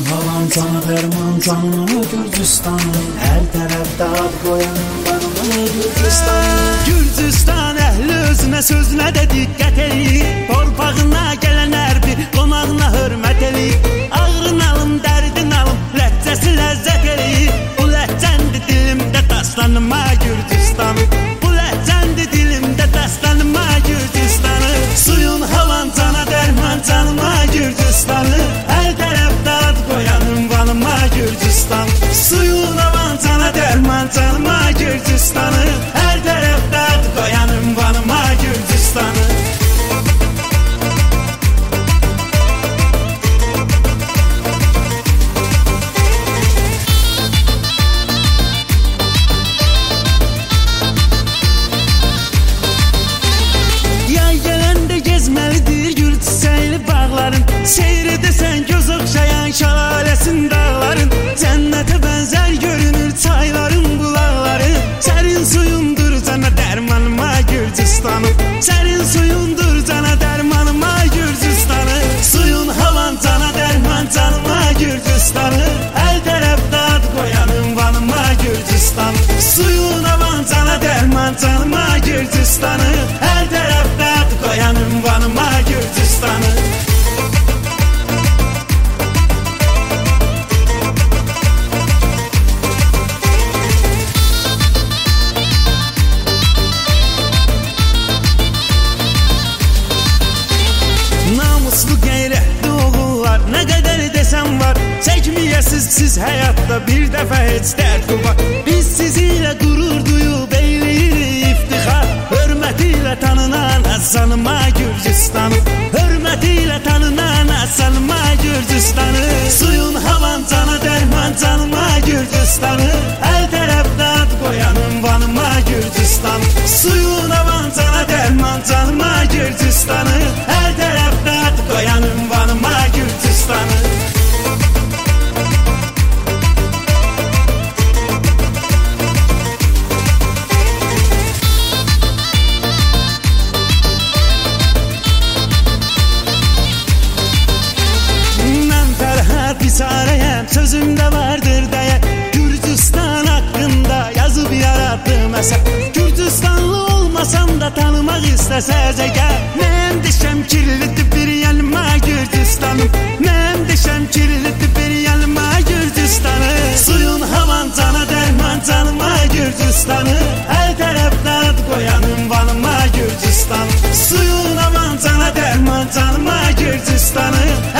havan sana derman canına Gürcistan'ın her tarafta ad koyanın banına Gürcistan'ın. Gürcistan əhli özünə sözünə də diqqət eləyir. Torpağına gələn hər bir qonağına hörmət eləyir. Ağrın alım, dərdin alım, ləzzəsi ləzzət eləyir. Bu ləhcəndi dilimdə daslanıma Gürcistanım. Bu ləhcəndi dilimdə daslanıma Gürcistanım. Suyun havan cana dərman canıma Gürcistanım. Hər tərəfdə ad qoyanım vanıma Gürcistan. Suyun havan cana dərman canıma Gürcistanım. Hər tərəfdə ad qoyanım vanıma Gürcistanım. Seyr edəsən göz oxşayan şəlaləsin dağların. Cənnətə bənzər görünür çayların bulaqları. Sərin suyundur cana dərmanıma Gürcistanım. Sərin suyundur cana dərmanıma Gürcistanım. Suyun havan cana dərman canıma Gürcistanım. Hər tərəfdə ad qoyanım vanıma Gürcistan. Suyun havan cana dərman canıma Gürcistanım. Hər tərəfdə ad qoyanım vanıma Gürcistanım. Namuslu qeyrətli oğullar, nə qədər desəm var. Çəkməyəsiz siz həyatda bir dəfə heç dərd var. Biz sizinlə qürur duyub eyləyirik iftixar. Hörmətilə tanınan əzanıma Gürcistanım. Hörmətilə tanınan əzanıma Gürcistanım. Suyun havan cana dərman canıma Gürcistanım. Hər tərəfdə ad qoyanım vanıma Gürcistan. Suyun havan cana dərman canıma Gürcistanım. Hər tərəfdə ad qoyanım vanıma Gürcistanım. Biçarəyəm, sözümdə vardır dəyə. Gürcistan haqqında yazıb yaratdım əsər. Gürcistanlı olmasam da tanımaq istəsəz əgər. Mənim dişəm kirlidir bir yanıma Gürcistanım. Mənim dişəm kirlidir bir yanıma Gürcistanım. Suyun havan cana dərman canıma Gürcistanım. Hər tərəfdə ad qoyanım vanıma Gürcistan. Suyun havan cana dərman canıma Gürcistanım.